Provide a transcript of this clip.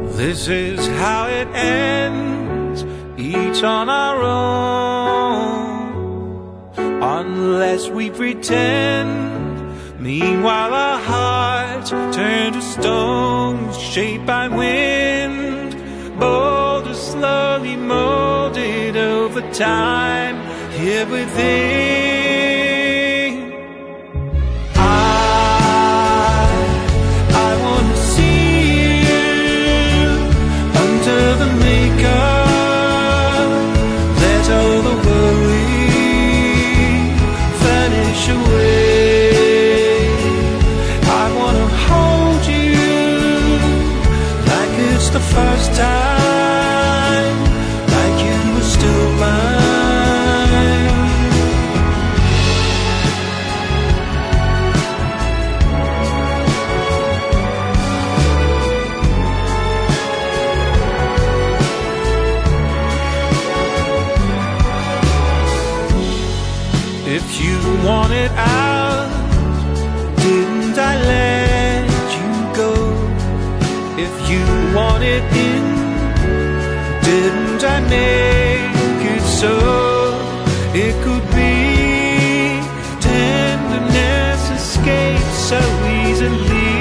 This is how it ends, each on our own, unless we pretend. Meanwhile our hearts turn to stone, shaped by wind, boulders slowly molded over time here within. I wanna see you under the makeup. Let all the worry vanish away. I wanna hold you like it's the first time, like you were still mine. If you want it out, didn't I let you go? If you want it in, didn't I make it so? It could be tenderness escapes so easily.